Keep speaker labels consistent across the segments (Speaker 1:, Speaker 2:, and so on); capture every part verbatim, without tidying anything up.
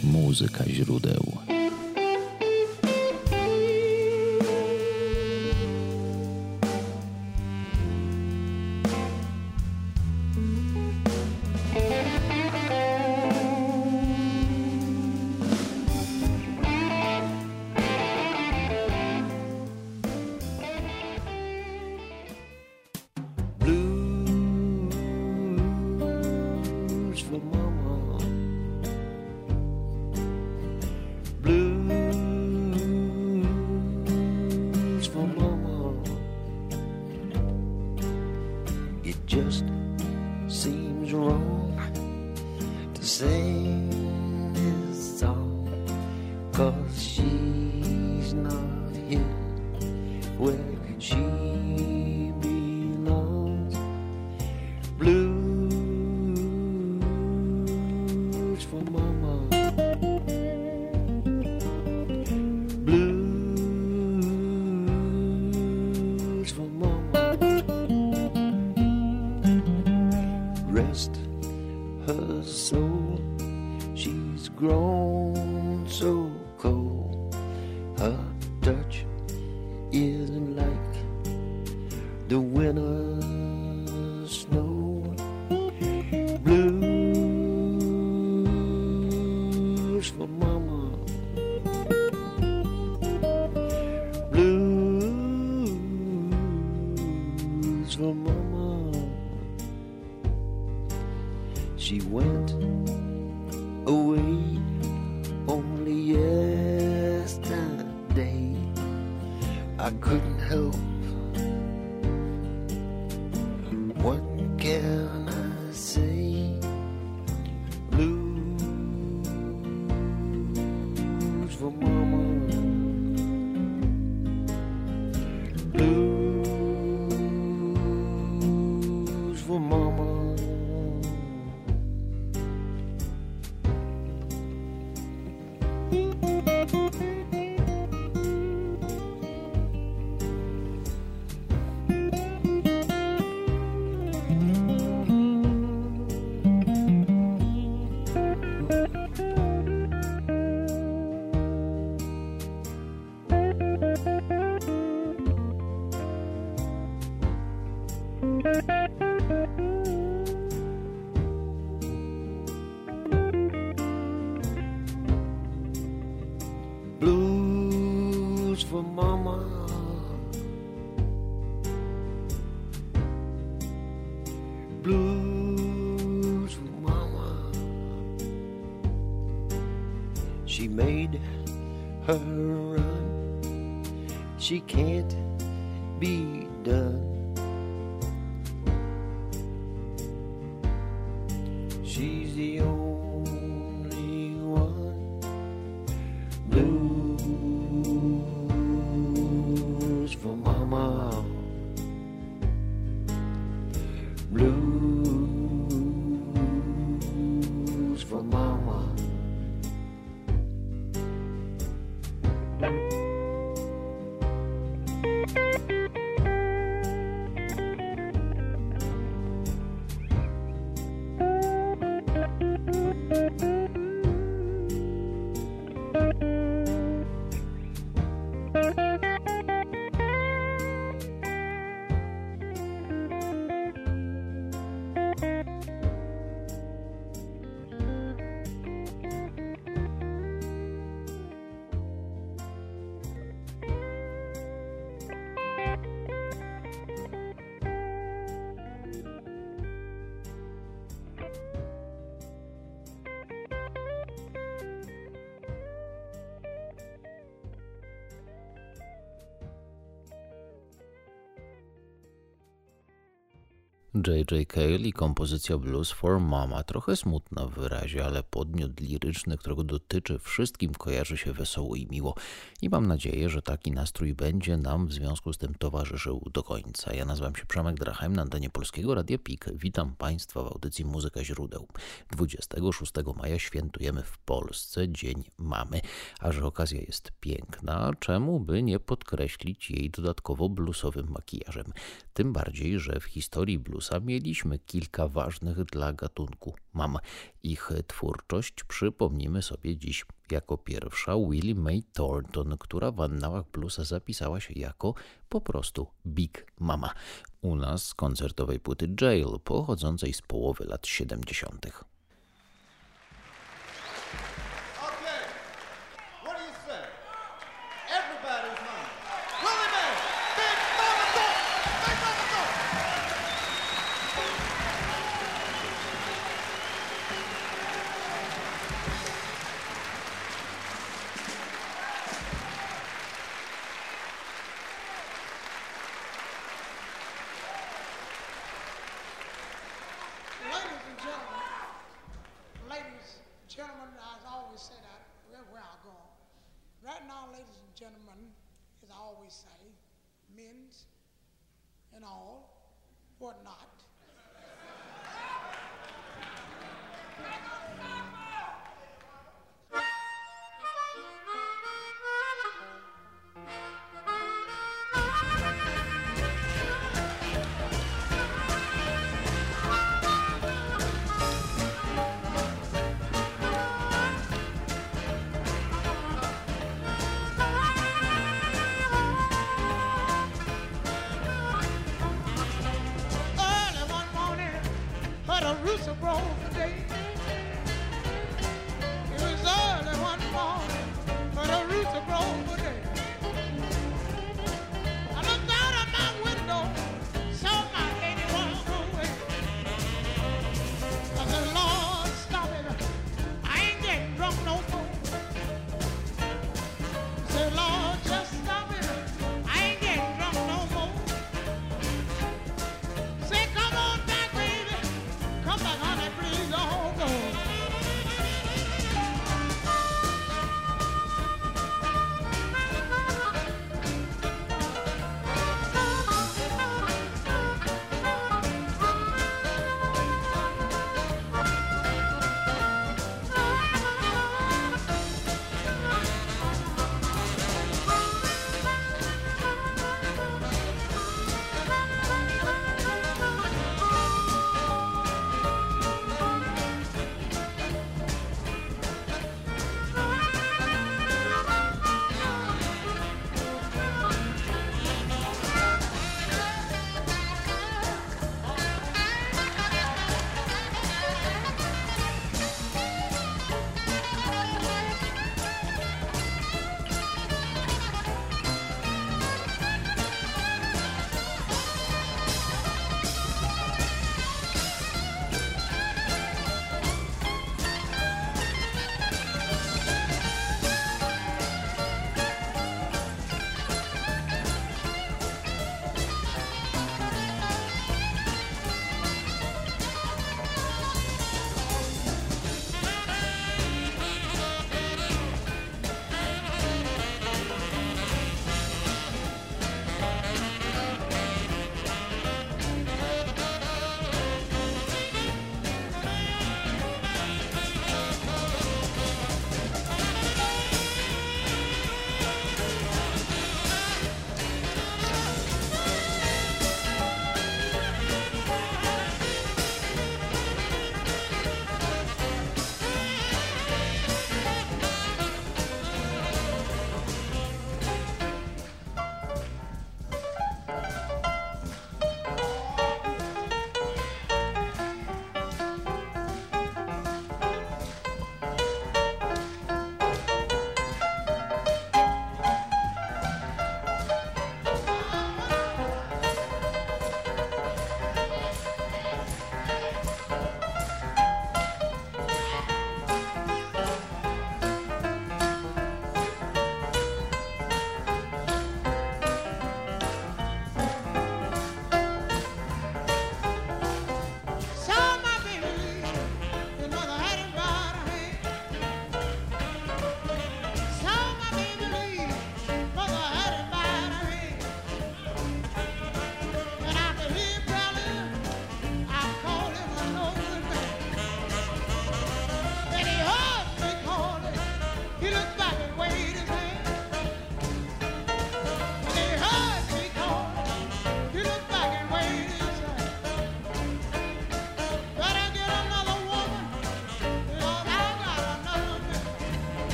Speaker 1: Muzyka źródeł.
Speaker 2: She made her run. She can't be done. She's the only one. Blues for mama. Blues for mama.
Speaker 1: J J. Cale i kompozycja Blues for Mama. Trochę smutna w wyrazie, ale podmiot liryczny, którego dotyczy, wszystkim kojarzy się wesoło i miło. I mam nadzieję, że taki nastrój będzie nam w związku z tym towarzyszył do końca. Ja nazywam się Przemek Drachheim, na antenie Polskiego Radia P I K. Witam Państwa w audycji Muzyka Źródeł. dwudziestego szóstego maja świętujemy w Polsce Dzień Mamy. A że okazja jest piękna, czemu by nie podkreślić jej dodatkowo bluesowym makijażem? Tym bardziej, że w historii bluesu bluesa mieliśmy kilka ważnych dla gatunku mam. Ich twórczość przypomnimy sobie dziś. Jako pierwsza Willie Mae Thornton, która w annałach bluesa zapisała się jako po prostu Big Mama. U nas z koncertowej płyty Jail, pochodzącej z połowy lat siedemdziesiątych.
Speaker 3: Gentlemen, as I always say that, where I go. Right now, ladies and gentlemen, as I always say, men's and all, whatnot. Rooster broke today. It was early one morning, but a rooster broke today. I looked out of my window, saw my lady walk away. I said, Lord, stop it. I ain't getting drunk no more. I said, Lord, just stop it. I ain't getting drunk no more. Say, come on back, baby. Come back, honey, please, oh.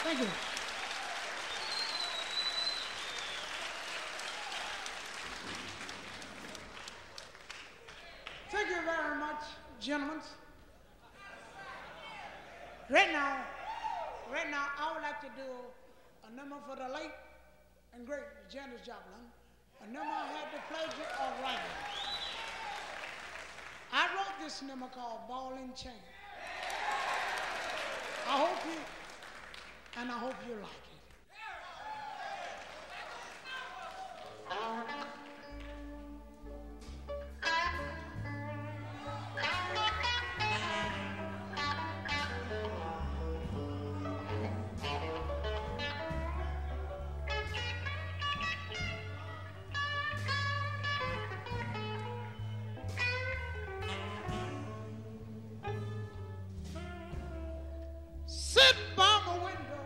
Speaker 3: Thank you. Thank you very much, gentlemen. Right now, right now, I would like to do a number for the late and great Janis Joplin, a number I had the pleasure of writing. I wrote this number called Ball and Chain. I hope you, and I hope you like it. Sit by my window,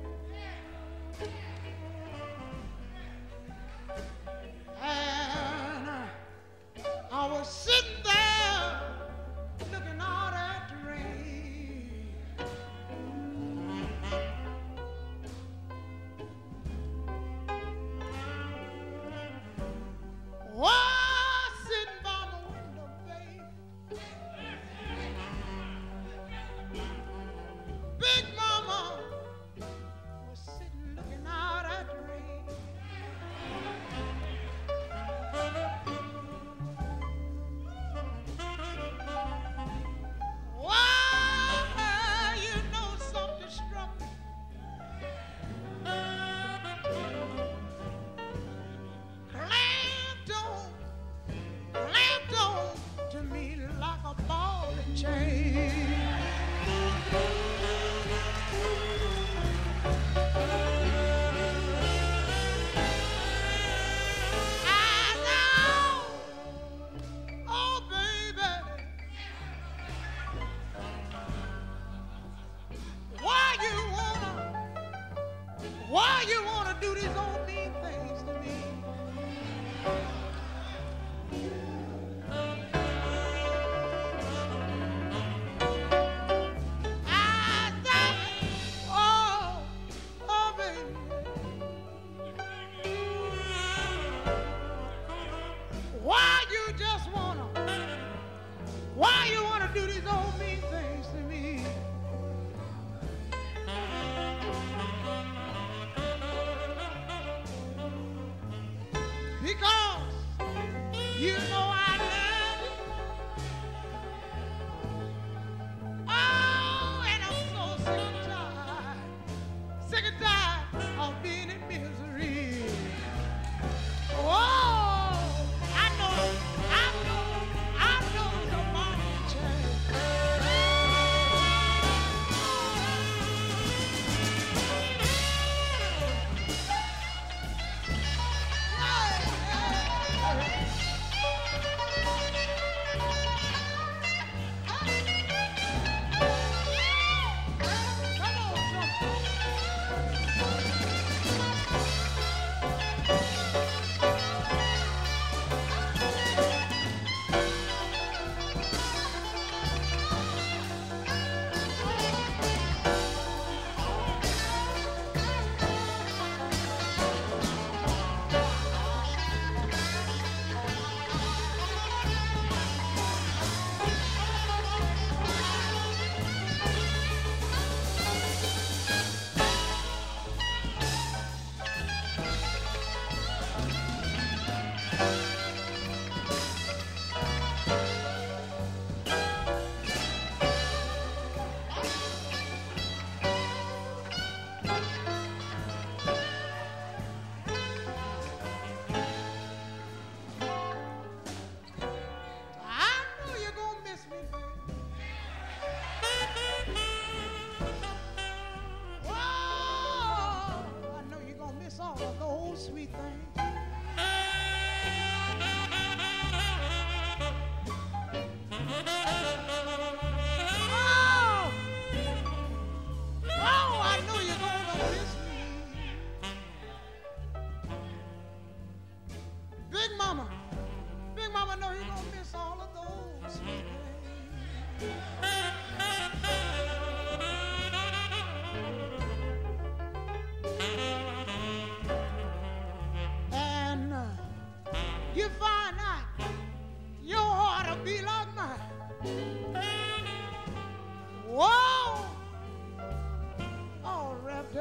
Speaker 3: and uh, I was sitting there looking out at the rain. Oh, sitting by my window, babe. Big Mama was sitting looking out at the rain. Why, you know something struck me. Clamped on, clamped on to me like a ball and chain. I know, oh baby, why you wanna, why you wanna do these old mean things to me? I say, oh, oh baby, why you just wanna, why you wanna do these old mean things to me?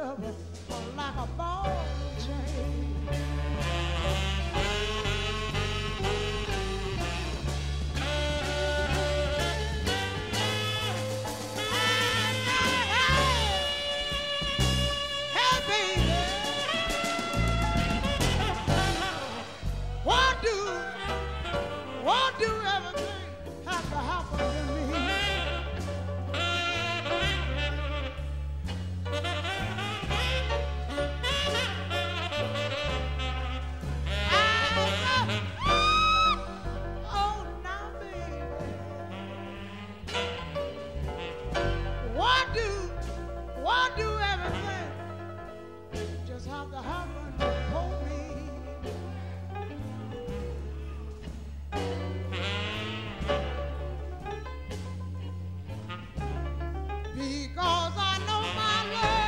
Speaker 3: love like a ball and chain. Hey, baby, what do, what do everything have to happen to me? Oh, now, baby, what do, what do everything just have to happen for me? Because I know my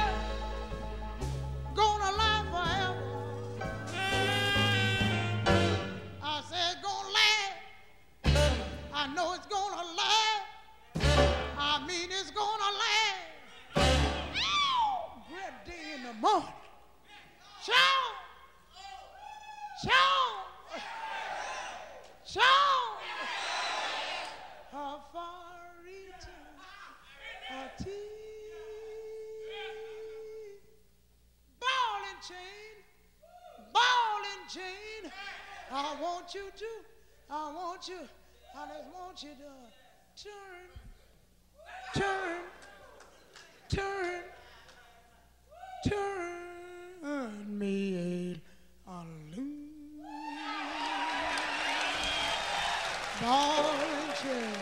Speaker 3: love gonna last forever. I said gonna last. I know it's gonna last. I mean it's gonna last. Great day in the morning. Shout! Shout! Shout! How far reaching a tea. Ball and chain, ball and chain. I want you to, I want you, I just want you to turn, turn, turn, turn me a loose. Ball and chain.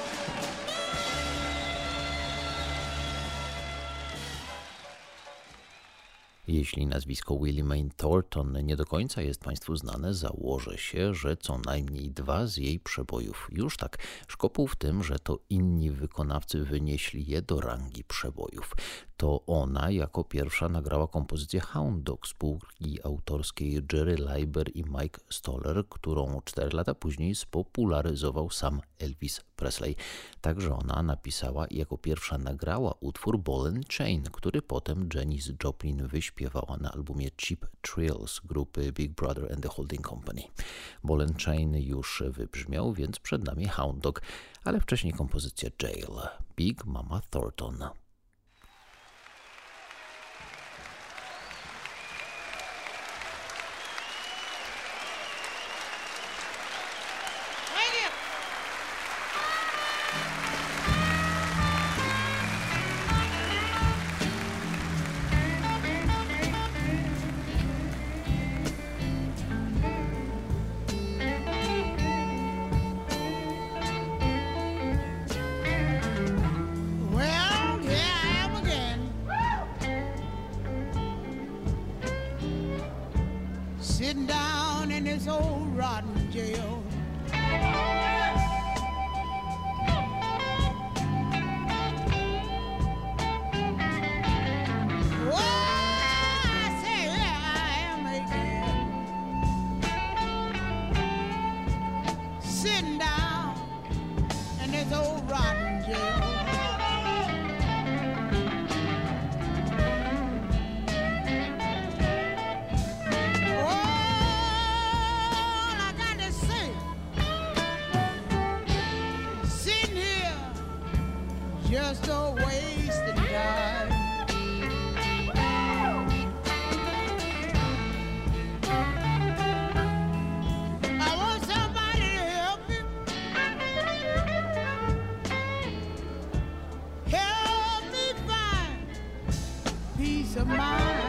Speaker 1: Jeśli nazwisko Willie Mae Thornton nie do końca jest Państwu znane, założę się, że co najmniej dwa z jej przebojów już tak szkopuł w tym, że to inni wykonawcy wynieśli je do rangi przebojów. To ona jako pierwsza nagrała kompozycję Hound Dog spółki autorskiej Jerry Leiber i Mike Stoller, którą cztery lata później spopularyzował sam Elvis Presley. Także ona napisała i jako pierwsza nagrała utwór Ball and Chain, który potem Janis Joplin wyśpiewała na albumie Cheap Thrills grupy Big Brother and the Holding Company. Ball and Chain już wybrzmiał, więc przed nami Hound Dog, ale wcześniej kompozycja Jail, Big Mama Thornton.
Speaker 3: Sitting down in this old rotten jail. Oh, I say, yeah, I am again. Sitting down in this old rotten jail. Just a wasted time. I want somebody to help me. Help me find peace of mind.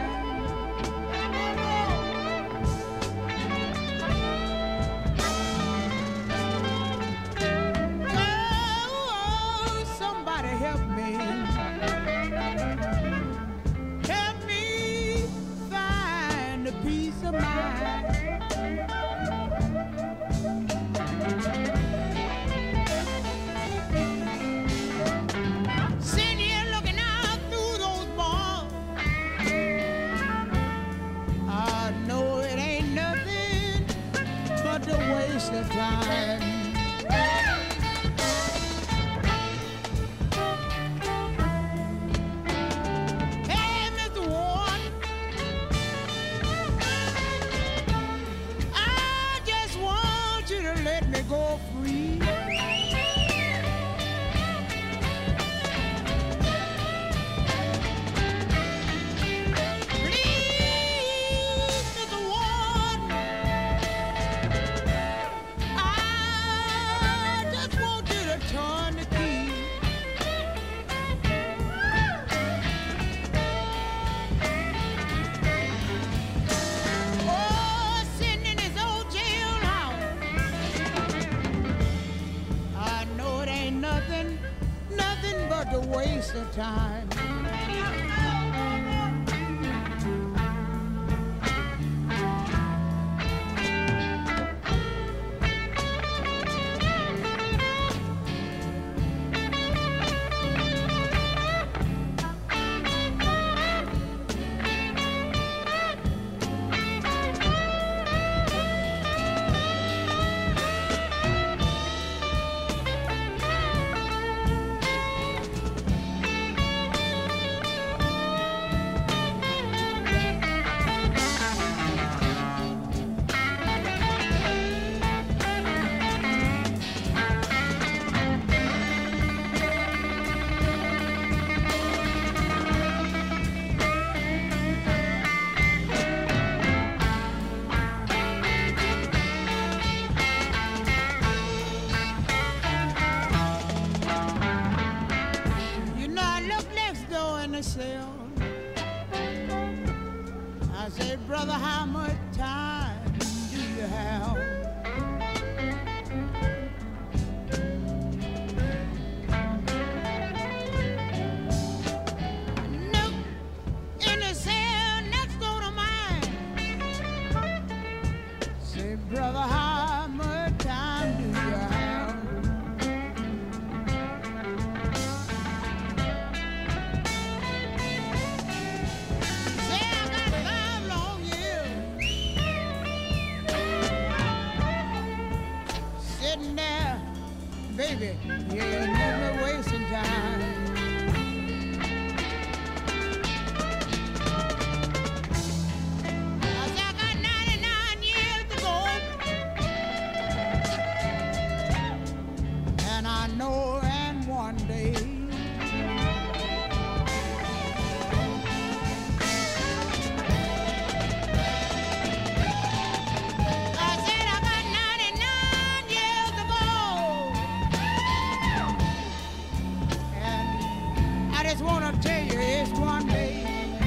Speaker 3: Sitting here looking out through those bars. of time. I say, brother, how much time do you have? Look in the cell next door to mine. Say, brother, how much time do you have? Baby, you ain't never wasting time. I said I got ninety-nine years to go, and I know and one day I just wanna tell you it's one day.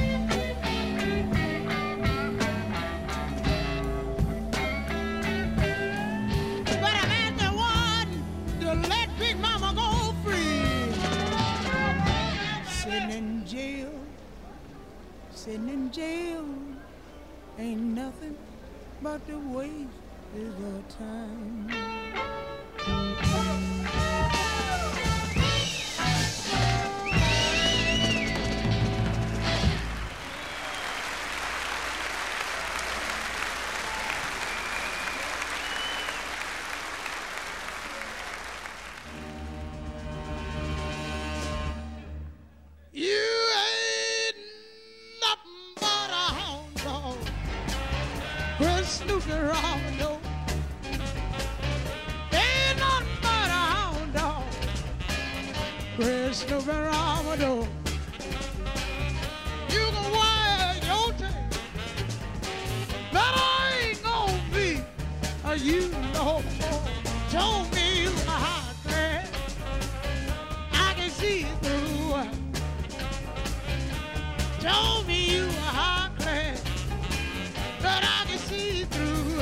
Speaker 3: But I'm at the one to let Big Mama go free. Sitting in jail, sitting in jail, ain't nothing but the waste of time. Snooping around the door. Ain't nothing but a hound dog. Quit snooping around the door. You can wag your tail, but I ain't gonna be a you no more. Show me a hot man I can see through. Show me you a hot man that I can see through.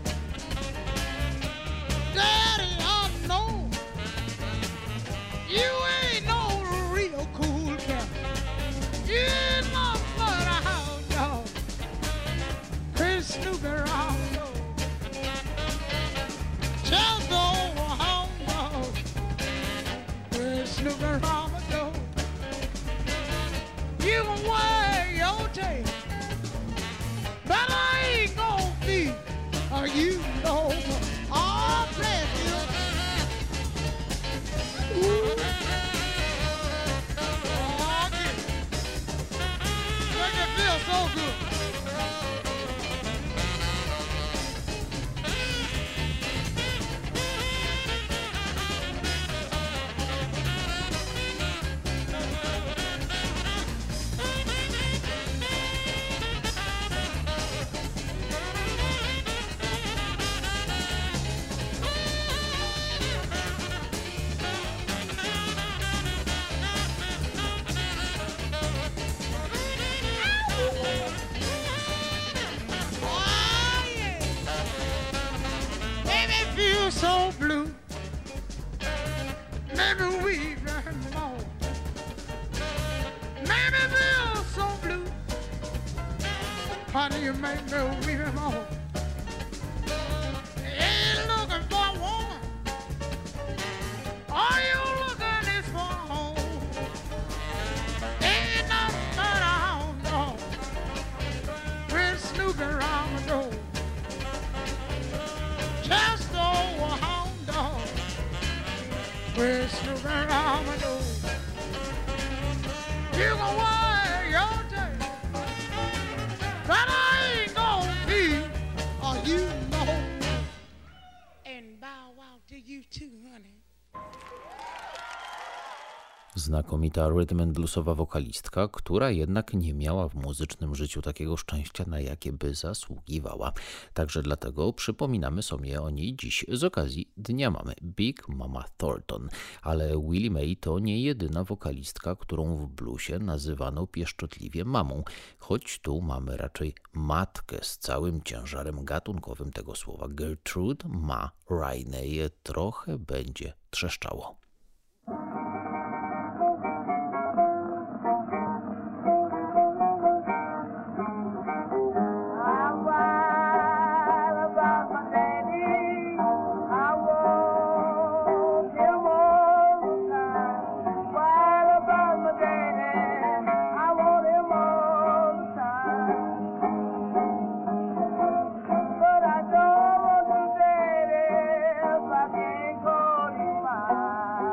Speaker 3: Daddy, I know you ain't no real cool cat. You ain't no but a hound dog. Quit snooping around, yo. Just go hound dog. Quit snooping around, yo. You can wag your tail, but I ain't gonna be a you know. Oh, bless you. Ooh. Oh, yeah. Make it feel so good. Honey, you make me weepy more. Ain't looking for a woman. All you looking is for a home. Ain't nothing but a hound dog. We're snooping around the door. Just over a hound dog. We're snooping around the door. You gon' wag your tail, but I ain't gon' be, or you know, and bow wow to you too, honey.
Speaker 1: Znakomita rhythm and bluesowa wokalistka, która jednak nie miała w muzycznym życiu takiego szczęścia, na jakie by zasługiwała. Także dlatego przypominamy sobie o niej dziś z okazji Dnia Mamy, Big Mama Thornton. Ale Willie Mae to nie jedyna wokalistka, którą w bluesie nazywano pieszczotliwie mamą, choć tu mamy raczej matkę z całym ciężarem gatunkowym tego słowa. Gertrude Ma Rainey trochę będzie trzeszczało.
Speaker 4: Bye.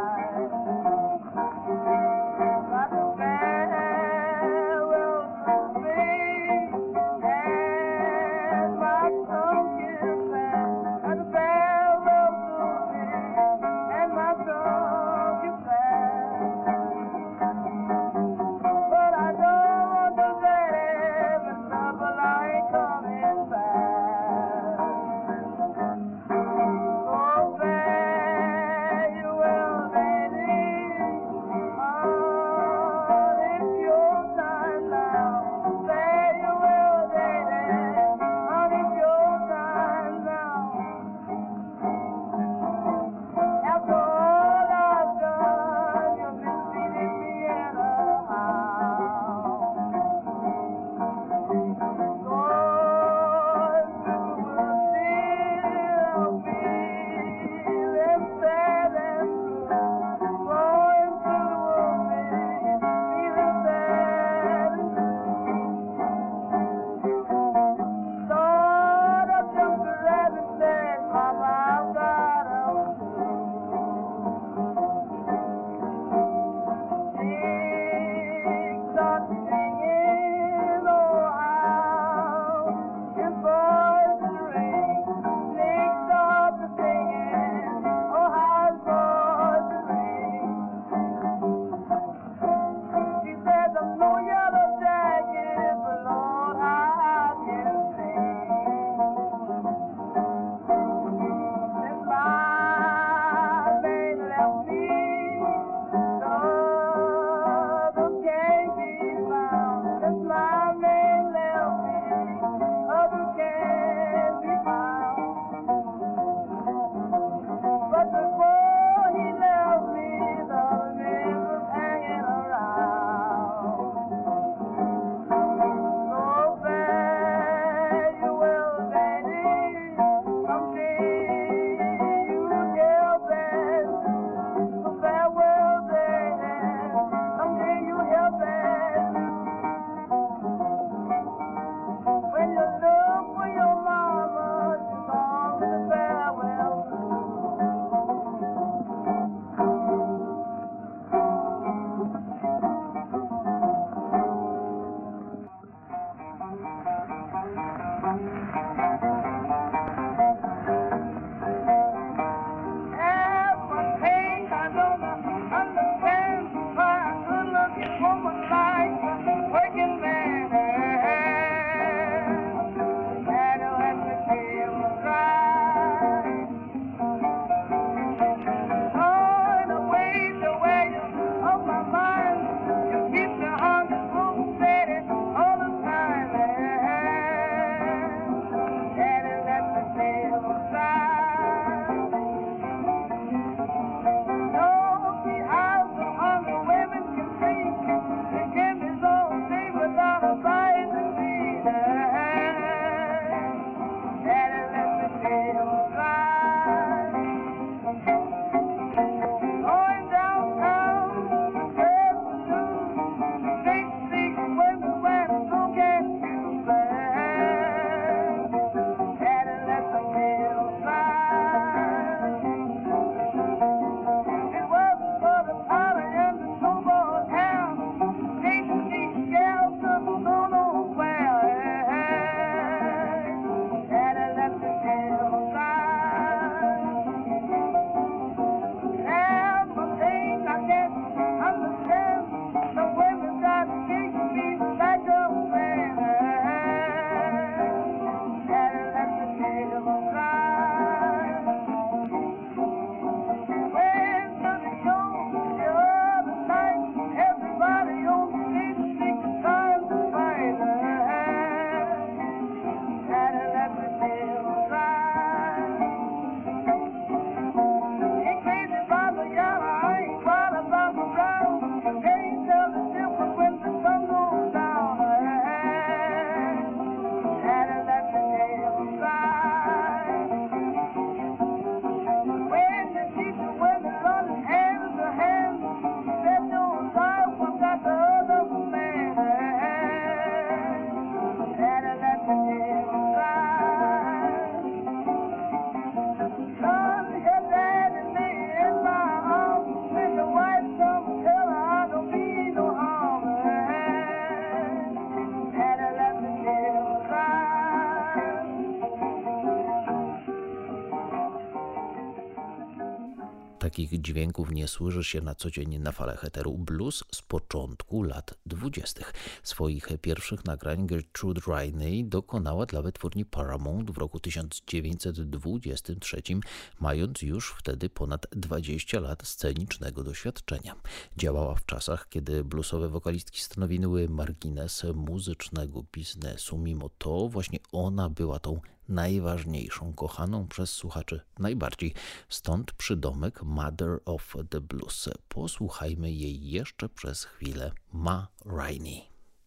Speaker 1: Takich dźwięków nie słyszy się na co dzień na falach eteru. Blues z początku lat dwudziestych. Swoich pierwszych nagrań Gertrude Rainey dokonała dla wytwórni Paramount w roku tysiąc dziewięćset dwudziestym trzecim, mając już wtedy ponad dwadzieścia lat scenicznego doświadczenia. Działała w czasach, kiedy bluesowe wokalistki stanowiły margines muzycznego biznesu. Mimo to właśnie ona była tą najważniejszą, kochaną przez słuchaczy najbardziej. Stąd przydomek Mother of the Blues. Posłuchajmy jej jeszcze przez chwilę. Ma Rainey.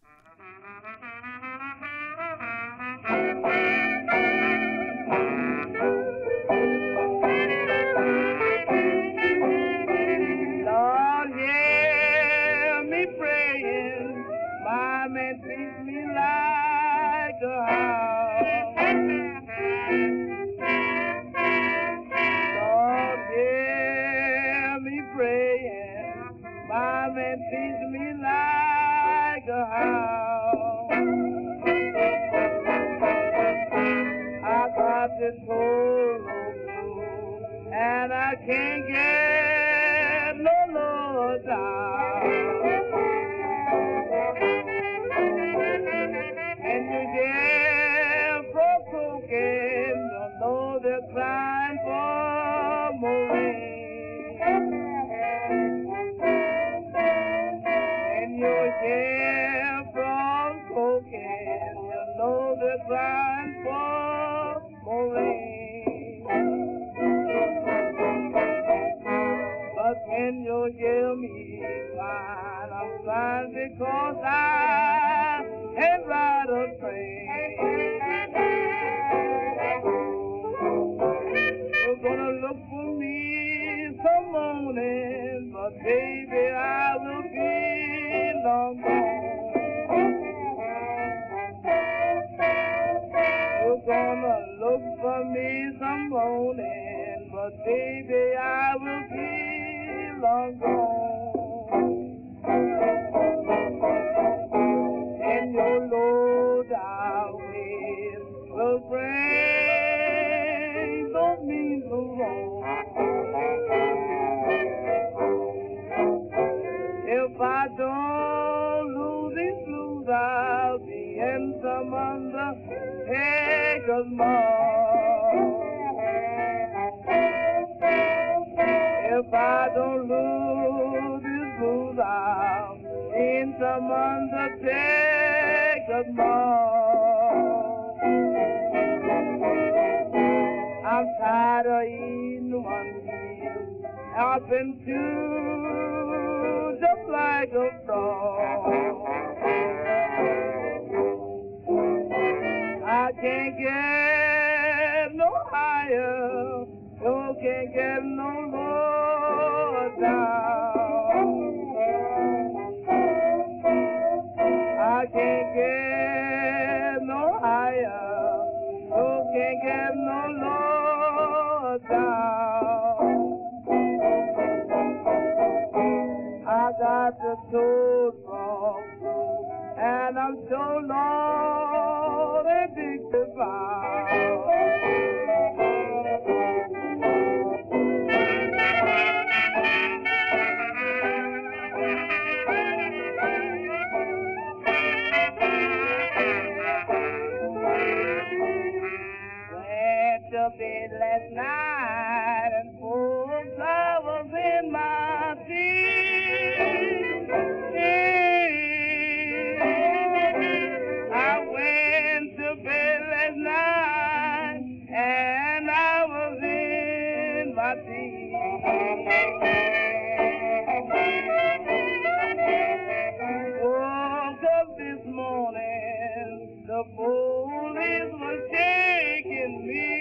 Speaker 4: Lord, hear me praying, my man treats me like a house. Lord, hear me praying, my man treats me like a house. I got this whole road and I can't get no lower down. And you get provoking, don't know they're crying for Maureen. And you get provoking, you know they're crying for Maureen. But can you hear me crying? I'm crying because I can't ride a train. You're gonna look for me some morning, but baby, I will be long gone. You're gonna look for me some morning, but baby, I will be long gone. And your low down ways will bring those means along. If I don't lose these blues, I'll be in some undertaker's mall. If I don't lose these blues, I'll be in some undertaker's mall. I'm tired of eating one meal, helping two just like a frog. I can't get no higher, no can't get no lower down. I can't get no higher, no can't get no lower down. I got the toad wrong, and I'm so lost and dignified. Went to bed last night and full of flowers in my feet. I went to bed last night and I was in my teeth. Woke up this morning, the police were taking me.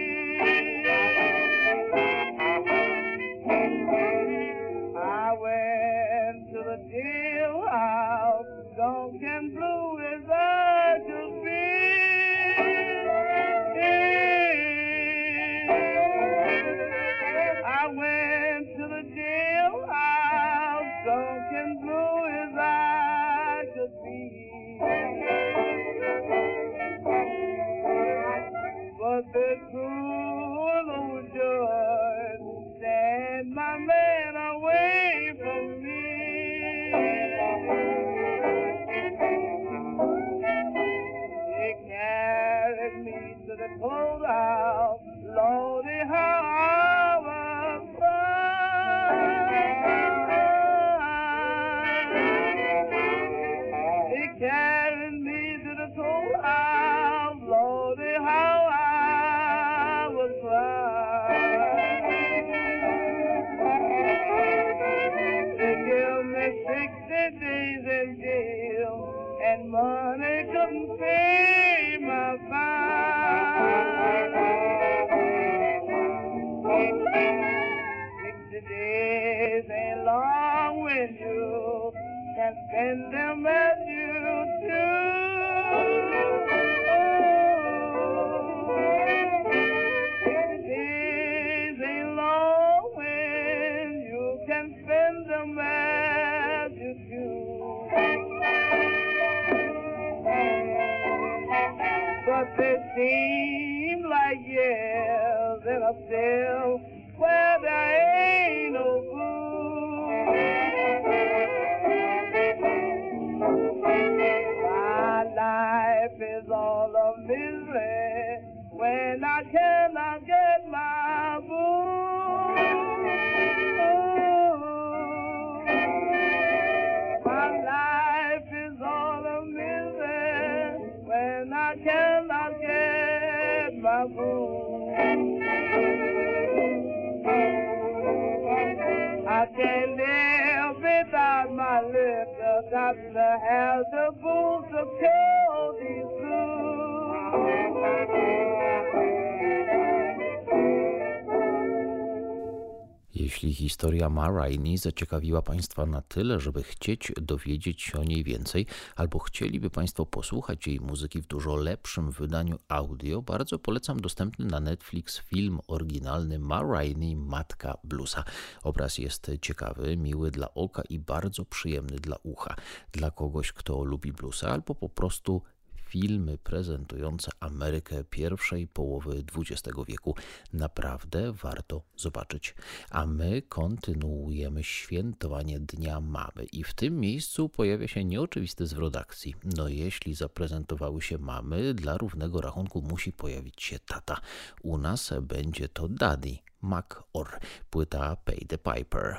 Speaker 4: I went to the jailhouse, drunk and blue as I could be. I went to the jailhouse, drunk and blue as I could be. But the cruel old judge said my money couldn't pay my fine. Sixty days ain't long when you can spend them as you choose. Sixty days ain't long when you can spend them as you choose. But they seem like years in a still where there ain't no food. My life is all a misery when I cannot get my food. My life is all a misery when I cannot get my food. I can't live without my liquor, got to have the booze to kill these
Speaker 1: Jeśli historia Ma Rainey zaciekawiła Państwa na tyle, żeby chcieć dowiedzieć się o niej więcej, albo chcieliby Państwo posłuchać jej muzyki w dużo lepszym wydaniu audio, bardzo polecam dostępny na Netflix film oryginalny Ma Rainey, Matka Bluesa. Obraz jest ciekawy, miły dla oka i bardzo przyjemny dla ucha. Dla kogoś, kto lubi bluesa, albo po prostu filmy prezentujące Amerykę pierwszej połowy dwudziestego wieku. Naprawdę warto zobaczyć. A my kontynuujemy świętowanie Dnia Mamy i w tym miejscu pojawia się nieoczywisty zwrot akcji. No jeśli zaprezentowały się mamy, dla równego rachunku musi pojawić się tata. U nas będzie to Daddy McOr, płyta Pay the Piper.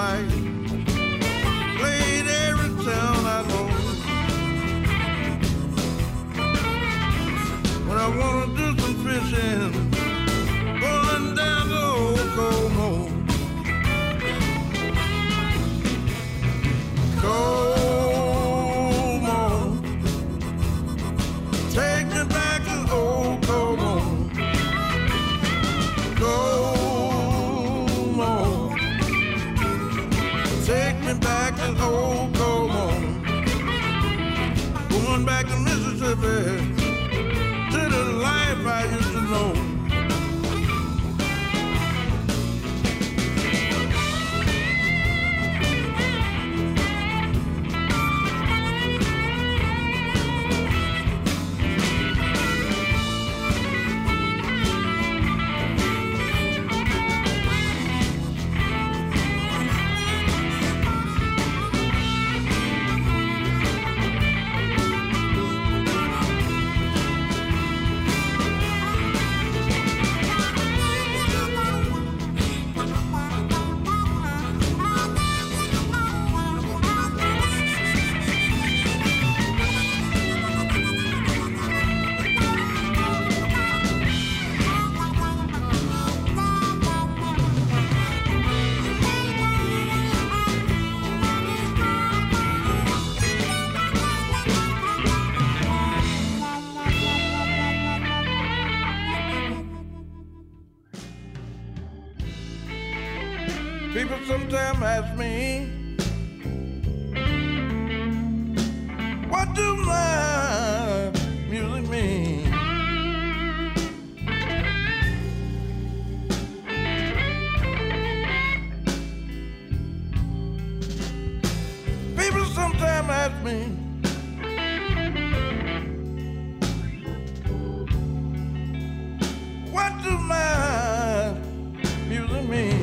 Speaker 5: fight. Played every town I know. When I wanna do some fishing, going down the old Como. Como, take me back to old Como. Como, take me back to old Como. Going back to Mississippi, to the life I used to know. People sometimes ask me, what do my music mean? People sometimes ask me, what do my music mean?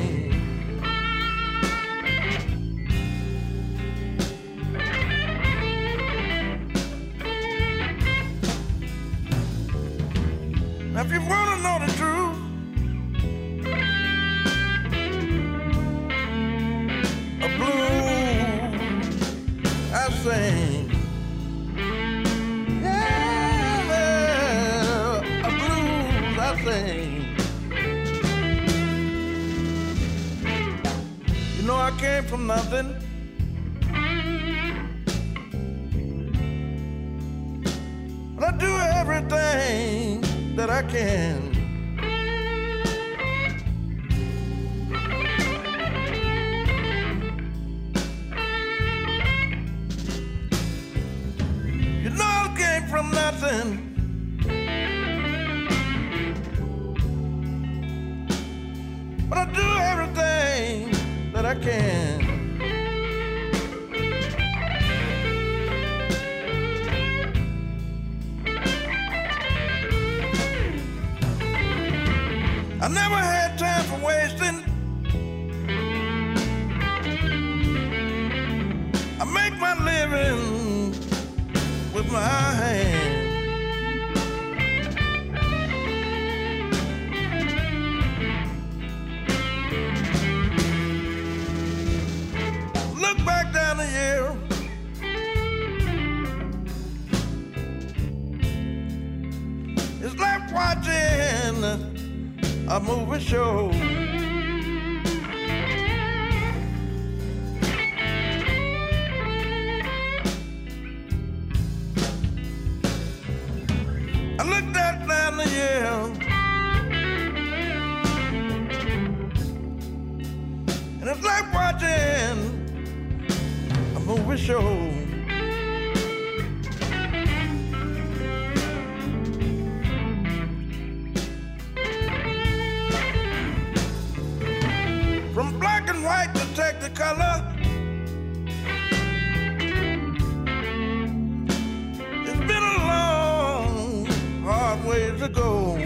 Speaker 5: Now, if you want to know the truth, a blues I sing. Yeah, a blues I sing. You know I came from nothing. But I do everything that I can. You know I came from nothing. But I do everything that I can. I never had time for wasting. I make my living with my hands. Look back down the year. It's like watching a movie show. I looked at down the year, and it's like watching a movie show. From black and white to technicolor, it's been a long, hard way to go.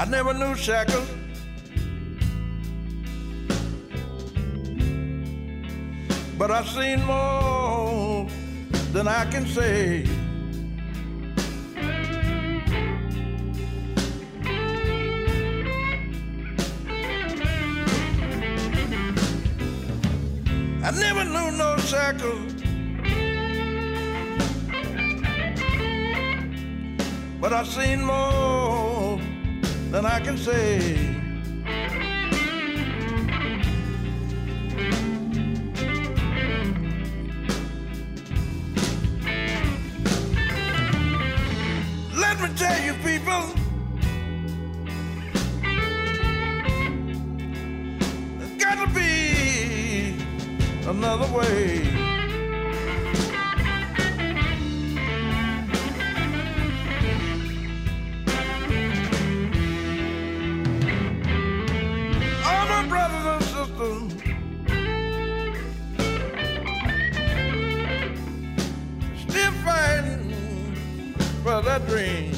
Speaker 5: I never knew shackles, but I've seen more than I can say. I never knew no shackles, but I've seen more than I can say. Let me tell you, people, there's got to be another way. All my brothers and sisters, still fighting for that dream.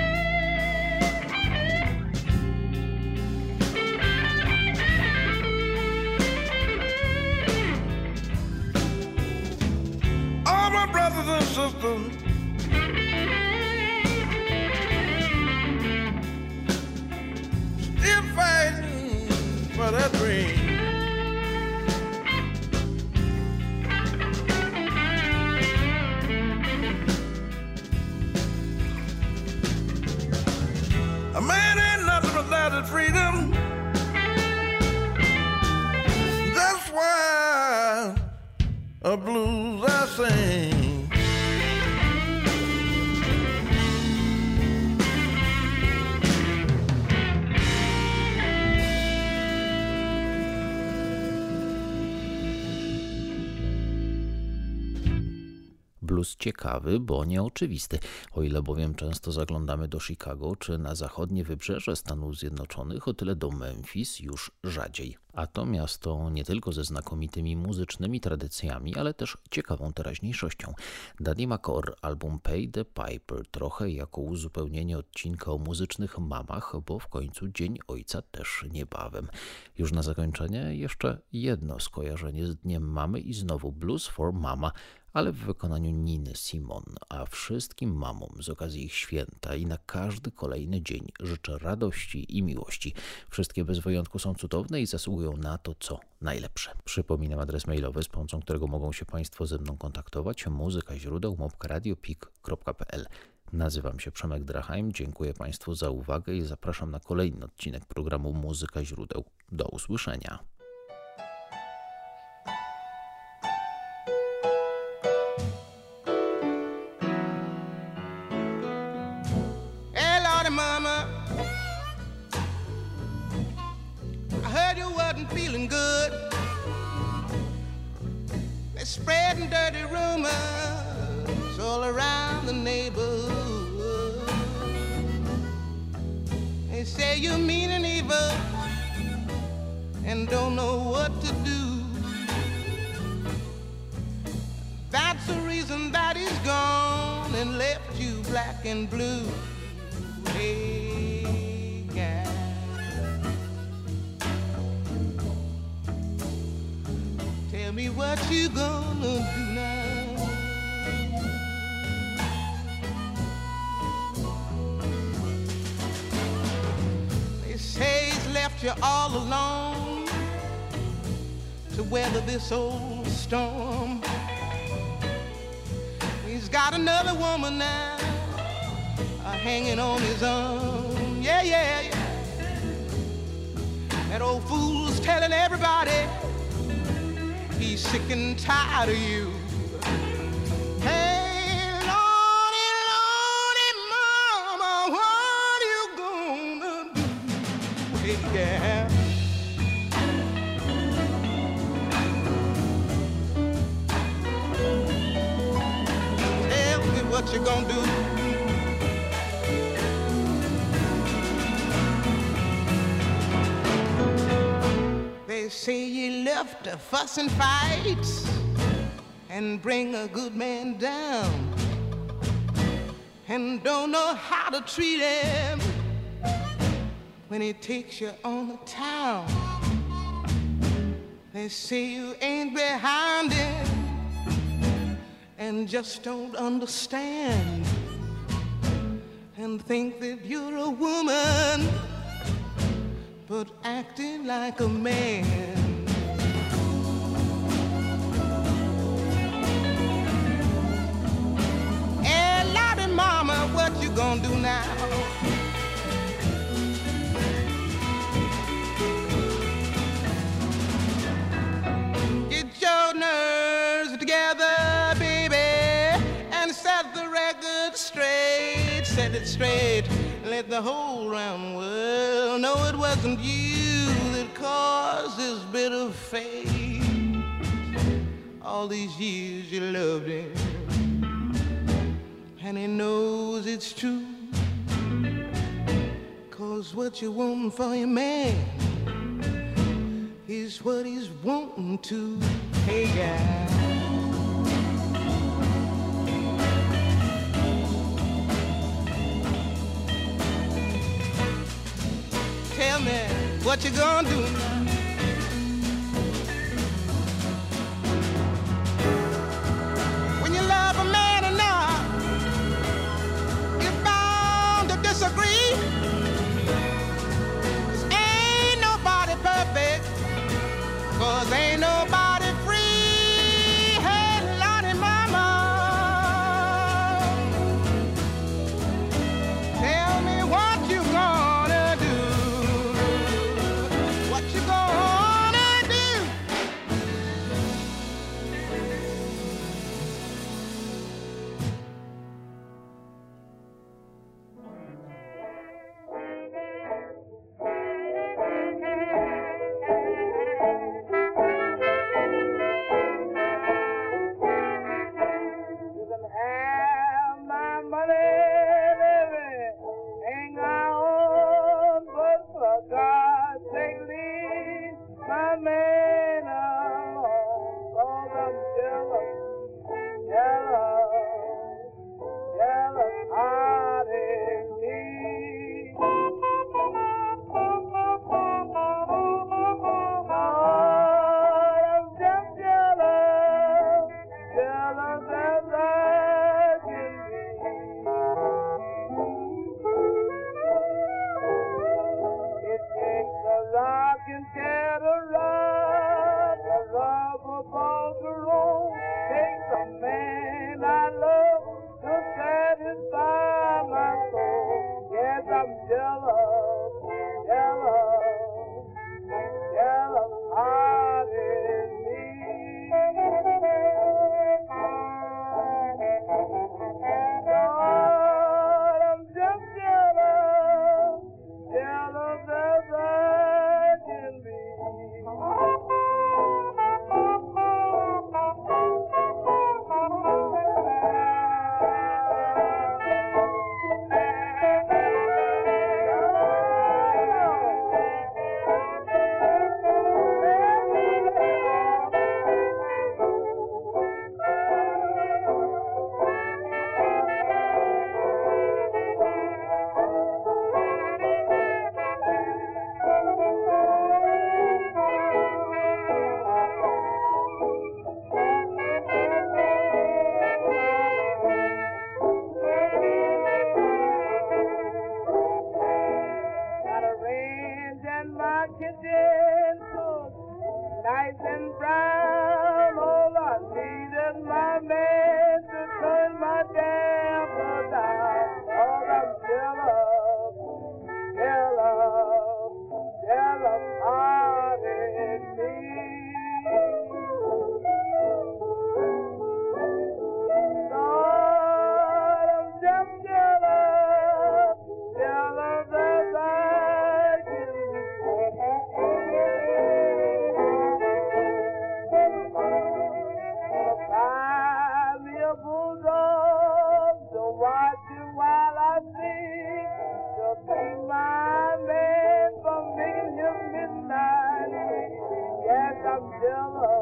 Speaker 5: All my brothers and sisters, still fighting for that dream. A man ain't nothing without his freedom. That's why a blues I sing.
Speaker 1: Blues ciekawy, bo nieoczywisty. O ile bowiem często zaglądamy do Chicago czy na zachodnie wybrzeże Stanów Zjednoczonych, o tyle do Memphis już rzadziej. A to miasto nie tylko ze znakomitymi muzycznymi tradycjami, ale też ciekawą teraźniejszością. Daddy McCord, album Pay the Piper, trochę jako uzupełnienie odcinka o muzycznych mamach, bo w końcu Dzień Ojca też niebawem. Już na zakończenie jeszcze jedno skojarzenie z Dniem Mamy i znowu Blues for Mama, ale w wykonaniu Niny Simon, a wszystkim mamom z okazji ich święta i na każdy kolejny dzień życzę radości i miłości. Wszystkie bez wyjątku są cudowne i zasługują na to, co najlepsze. Przypominam adres mailowy, z pomocą którego mogą się Państwo ze mną kontaktować: muzyka źródeł małpka radiopik kropka p l. Nazywam się Przemek Drachheim, dziękuję Państwu za uwagę i zapraszam na kolejny odcinek programu Muzyka źródeł. Do usłyszenia.
Speaker 3: Mama, I heard you wasn't feeling good. They're spreading dirty rumors all around the neighborhood. They say you're mean and evil and don't know what to do. That's the reason that he's gone and left you black and blue. Hey, yeah. Tell me what you gonna do now. They say he's left you all alone to weather this old storm. He's got another woman now, Uh, hanging on his arm. Yeah, yeah, yeah. That old fool's telling everybody he's sick and tired of you. Hey, Lordy, Lordy, Mama, what you gonna do? Hey, yeah. Tell me what you gonna do. They say you left to fuss and fight and bring a good man down, and don't know how to treat him when he takes you on the town. They say you ain't behind it and just don't understand and think that you're a woman but acting like a man. Hey, Lottie Mama, what you gonna do now? Get your nerves together, baby, and set the record straight. Set it straight. Let the whole round world know it wasn't you that caused this bit of fate. All these years you loved him, and he knows it's true. 'Cause what you want for your man is what he's wanting to. Hey, guy. Tell me what you gonna do now. When you love a man enough, you're bound to disagree. 'Cause ain't nobody perfect, 'cause ain't nobody free. Hey, Lottie Mama, tell me what you gonna do. What you gonna do?
Speaker 4: You can have my money, baby, hang on, but for God's sake, leave my man alone. 'Cause I'm jealous, jealous, jealous hearted me. Lord, I'm just jealous, jealous as I can be. It takes a rock and care to rock, a rubber ball to roll. Takes a man I love to satisfy my soul. Yes, I'm jealous, jealous, jealous hearted me. Lord, I'm just jealous, jealous as I can be. Got a range in my kitchen, so nice and brown. All I need is my man to turn my damper down. Oh, I'm jealous, jealous, jealous hearted me. Lord, I'm just jealous, jealous as I can be. Buy me a bulldog to watch him while I sleep, to keep my man from making him midnight sleep. Yes, I'm jealous.